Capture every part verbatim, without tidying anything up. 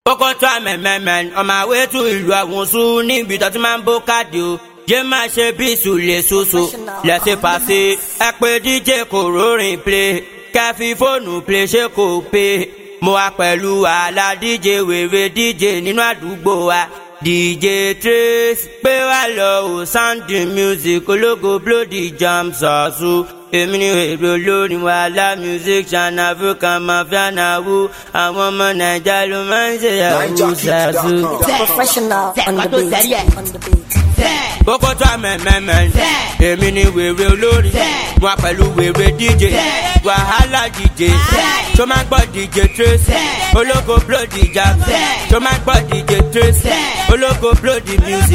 Oko to amẹ̀mẹ̀mẹ̀ on my way to ìlú Àwùnsù níbi tó ti máa ń bó káàdì o. Jẹ́ máa ṣe bí ìsúlẹ̀ soso. Laissez passer. Ẹ pé D J kò rórin play. Kẹ́ fi fóònù play ṣé kò pé. Mo wà pẹ̀lú àlà D J wèrè D J nínú àdúgbò wa. D J Trace pé wá lọ o sound the music ológo blow the jam Zazu. Èmi ni èrò olórin wàhálà musician African mafia náwó àwọn ọmọ Naija ló máa ń ṣe yahoo Zazu. Professional on the beat. On the beat. Oko to amẹ̀mẹ̀mẹ̀ èmi ni wèrè olórin wà pẹ̀lú wèrè D J wàhálà D J tó máa ń gbọ́ D J Trace ológo blow the jam tó máa ń gbọ́ D J Trace ológo blow the music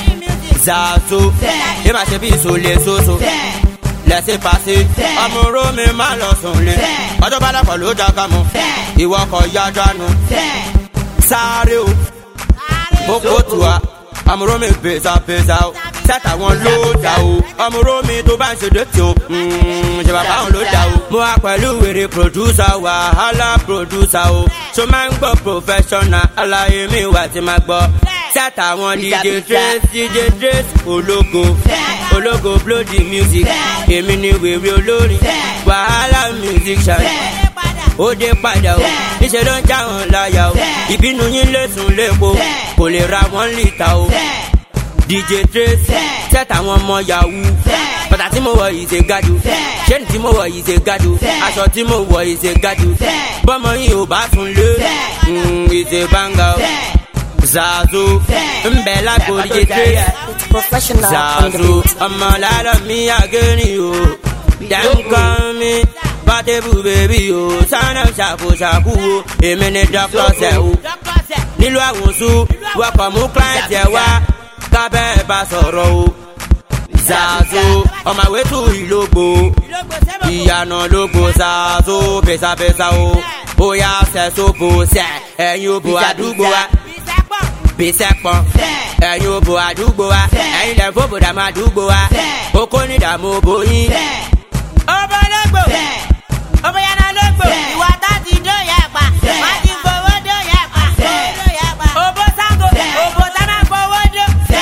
Zazu. Ẹ máa ṣe bí ìsòlè soso. Laissez passer. Ọmọ oró mi máa lọ sùn lé. Ọjọ́ bá dàpọ̀ ló dá ká mọ́. Ìwọ kọ̀ ya dánú. Sáré o. Oko tù wá. Ọmọ oró mi bèsà bèsà o. Sẹ́tà wọn ló dà o. Ọmọ oró mi tó bá ń ṣe dẹ́tì o. Ṣé bàbá wọn ló dà o. Mo wà pẹ̀lú wèrè producer wàhálà producer o. Ṣo máa ń gbọ́ professional aláyé mi wà tí máa gbọ́. Sẹ́tà wọn D J Trace D J Trace ológo. Ológo blow the music. Èmi ni wèrè olórin wàhálà musician. Ó dé padà o níṣẹ́ ló ń já wọn láyà o. Ìbínú yín lè sùn lépo kò lè ra wọn lítà o. D J Trace sẹ́tà wọn mọ yahoo. Bàtà tí mo wọ̀ yìí ṣe gádù. Ṣéènì tí mo wọ̀ yìí ṣe gádù. Aṣọ tí mo wọ̀ yìí ṣe gádù. Bọ́mọ yìí ò bá sùn lé ìṣe báńgá o. Zazu mbẹ lágbo D J Trace Zazu ọmọ lára mi àgẹ́rì o. Dem call me Portable baby o. Sáná ṣàkóṣàkó o. Èmi ni Doctor Sẹ̀ o. Nílùú Àwùnsù wọ́pọ̀ mú client ẹ̀ wá. Kábẹ́ bá sọ̀rọ̀ o. Zazu on my way to Ìlógbò. Ìyànà lógbò Zazu pèsàpèsà o. Bóyá ṣẹ̀ sóbò ṣẹ̀ ẹ̀yin òbò àdúgbò wa. Bísẹ̀pọ̀n ẹ̀yin òbò àdúgbò wa. Ẹ̀yin lẹ̀ fòbò dàmú àdúgbò wa. Oko ní dàmú bóyin. Ọmọ lógbò ọmọ yàrá lógbò ìwà tá ti dóyè pa. Má ti fowó dóyè pa. Òbò Ṣàngó òbò tá máa fowó dó.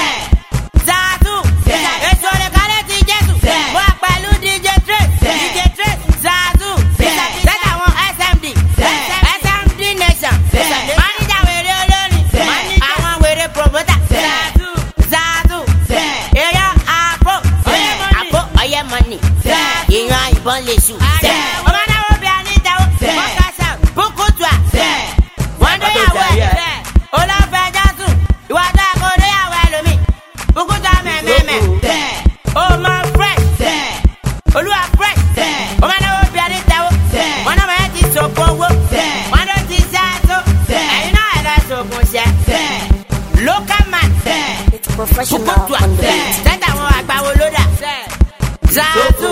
Zazu èso rẹ̀ kálẹ̀ ti Jésù. Wọ́n pẹ̀lú D J Trace D J Trace Zazu. Sẹ́tà àwọn S M D S M D Nation. Manager wèrè olórin. Àwọn wèrè promoter. Zazu Zazu èèyàn àpò àpò ọyẹ money. Èèyàn ìbọn lè ṣù. Ọmọ náà wọ́n bí Anita o. Wọ́n kà sá bùkún tù à. Wọ́n dóyàwó ẹ̀. Olófẹ́ Jásù. Ìwà tó ẹ̀kọ́ dóyàwó ẹ̀ lómi. Bùkún tù à mẹ́mẹ́mẹ́. Ọmọ fresh. Olúwa fresh. Ọmọ náà wọ́n bí Anita o. Wọ́n náà wọ́n ti sọ̀kò owó. Wọ́n ló ti sá tó. Ẹ̀yin náà ẹ̀ lọ sọ̀kùn ṣẹ́. Local man. Professional on the beat. Sẹ́tà àwọn àgbàwo ló dà. Zazu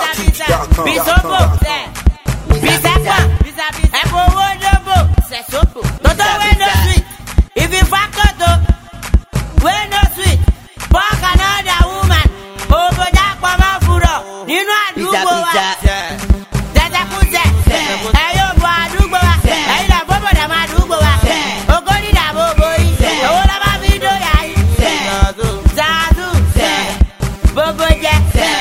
bisopo bisepa ẹ̀fọ́ owó dóbò tọ́tọ́ wey no sweet if you fakoto wey no sweet fuck another woman òbòjá pọ̀mọ́ fúrọ̀ nínú àdúgbò wa tẹ̀tẹ̀kùtẹ̀ ẹ̀yọ́ bọ̀ àdúgbò wa ẹ̀yìn lọ bọ́bọ̀ dàmọ́ àdúgbò wa ogójì dàbò bóyí owó lọ́ba fi dóyà yìí Zazu bóbó jẹ́.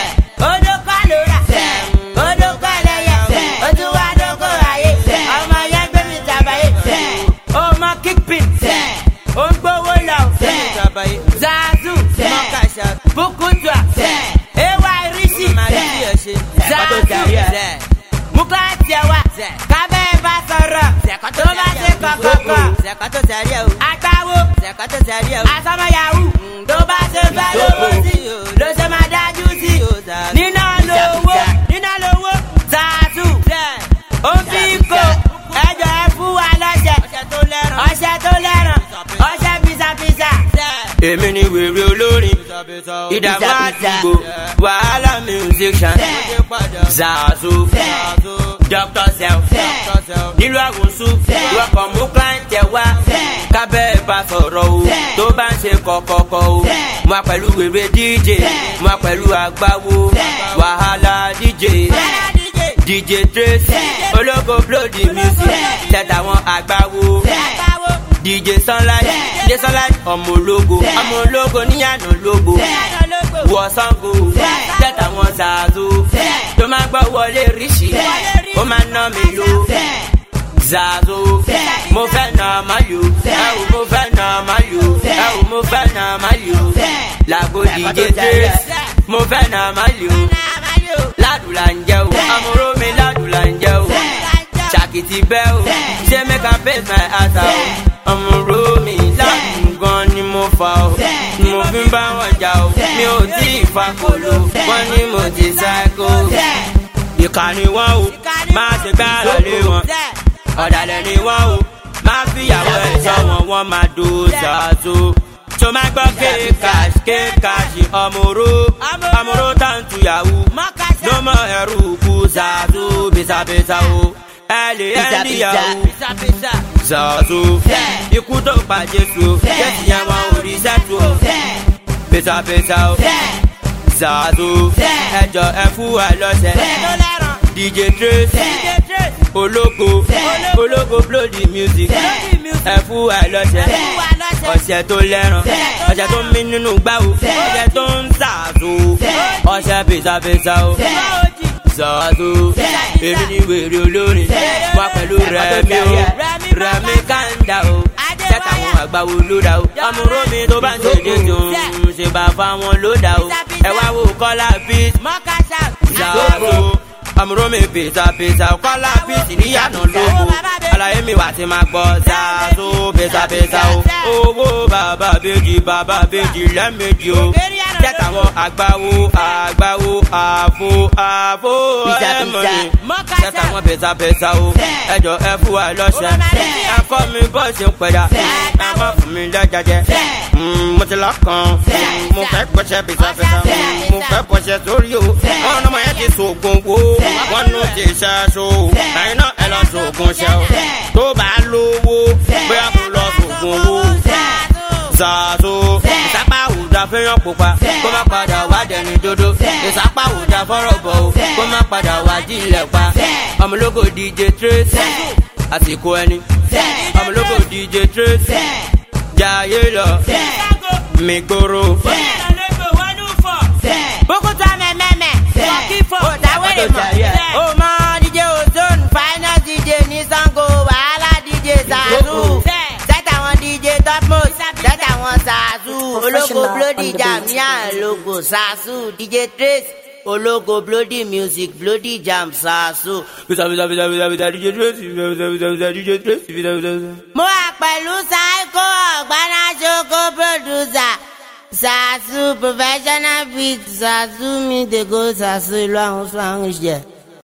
Zazu Bukutwa Ewa Rishi Zazu Muklatyawa Kabe Basara Toba se kokoko Akawo Asama yahu Toba se balobosi Lo se madaju si Nina lowo Nina lowo Zazu Ompiko Ejo efu wa lọ́sẹ̀ Ọṣẹ tó lẹ́ràn Ọṣẹ pizapisa. Èmi ni wèrè olórin ìdààmú àdúgbò wàhálà musician Zazu Doctor Sẹ̀ nílùú Àwùnsù wọ́pọ̀ mú client ẹ̀ wá. Kábẹ́ bá sọ̀rọ̀ o tó bá ń ṣe kọ̀kọ̀kọ̀ o. Mo pẹ̀lú wèrè D J mo pẹ̀lú àgbáwo wàhálà D J D J Trace ológo blow the music. Sẹ́tà àwọn àgbáwo D J Sunlight, D J Sunlight, ọmọ ológo, ọmọ ológo níyànà lógo. Wọ Sango, tẹ́tà wọn Zazo, tó máa gbọ́ wọlé ríṣì, ó máa ná mi lò. Zazo, mo fẹ́ nà má yò, ẹ wò mo fẹ́ nà má yò, ẹ wò mo fẹ́ nà má yò. Làgbo D J Trace, mo fẹ́ nà má yò. Ládùn là ń jẹ́ o, àmúrò mi ládùn là ń jẹ́ o. Ṣàkìtì bẹ́ o, ṣé make I pay my house o. Àmúrò mi ládùn gan ni mo fa o. Mo fi ń bá wọn jà o, mi ò tí ì fa kolo, wọ́n ní mo ti sáíkò. Ìkànnì wọn o, máa ṣe gbára lé wọn. Ọ̀dàlẹ̀ ni wọ́n o, máa fìyàwó ẹ̀ sọ wọn, wọ́n máa do Zazo. Tó máa gbọ́ kéèkàṣì kéèkàṣì ọmọró, ọmọró tàǹtù yahoo. Ló mọ ẹrù kú Zazo bísàbísà o, ẹ lè ẹ́ níyàwó. Zazo, ikú tó pa Jésù, Jésù yẹn wọn ò rí sẹ́tù o. Bísàbísà o, Zazo, ẹjọ́ ẹ fún wa lọ́sẹ̀. D J Trace, ológo, ológo bloody music, ẹ fún wa lọ́sẹ̀. Ọ̀sẹ̀ tó lẹ́ràn, ọ̀sẹ̀ tó ń mí nínú gbá o, ọ̀sẹ̀ tó ń Zazo, ọ̀sẹ̀ bísàbísà o. Zazo, èmi ni wèrè olórin, wá pẹ̀lú Rẹ̀mí o, Rẹ̀mí kàńdà o, tẹ́tà àwọn àgbàwo ló dà o. Àmúrò mi tó bá ń ṣe dédùn, ṣe bá fáwọn ló dà o. Ẹ wá wo Kọ́lá Beat, Zazo. Àmúrò mi pèsè pèsè Kọ́lá Beat níyànà lóko. Àlàyé mi wà tí máa gbọ́ Zazo pèsè pèsè o. Owó bàbá bèjì bàbá bèjì lẹ́mẹ̀jì o. Tẹ́tà àwọn àgbàwo àgbàwo àfo àfo ẹ̀mọ̀ni. Tẹ́tà àwọn pèsè pèsè o. Ẹjọ́ ẹ fún wa lọ́sẹ̀. Ẹ̀kọ́ mi bọ́ ṣe ń pẹ̀dà. Ẹ má fún mi lẹ́jẹ̀jẹ̀. Mo ti lọ́kàn. Mo fẹ́ pọ̀ṣẹ̀ pèsè pèsè. Mo fẹ́ pọ̀ṣẹ̀ sórí o. Wọ́n ọmọ yẹn ti sògùn wo. Wọ́n nù ti ṣaṣọ. Ẹ̀yin náà ẹ lọ sògùn ṣẹ o. Tó bá lówó, bóyá kò lọ sògùn owó. Zazo, ìsápá òòjà fẹ́yàn pupa, kó má padà wá dẹni dodo. Ìsápá òòjà fọ́rọ̀ bọ̀ o, kó má padà wá jílẹ̀ pa. Ọmọlógo D J Trace, àsìkò ẹni. Ọmọlógo D J Trace, jayé lọ, mi gbòòrò. Bókútà mẹ́mẹ́mẹ́, wọ́kí fò, dáwẹ́rẹ́ mọ̀. Ó mọ D J Ozone, final D J ní Sango, wàhálà D J Zazu. Tẹ́tà wọn D J Topmost, tẹ́tà wọn Zazu. Ológo bloody jam ní àlógo Zazu. D J Trace, ológo bloody music, bloody jam Zazu. Bisa bisa bisa bisa bisa D J Trace, bisa bisa bisa bisa D J Trace, bisa bisa bisa. Mo wà pẹ̀lú Saiko Ọ̀gbánà Joko producer. Zazu professional beat, Zazu mi dey go Zazu ìlú àwọn fún àwọn ìṣẹ̀.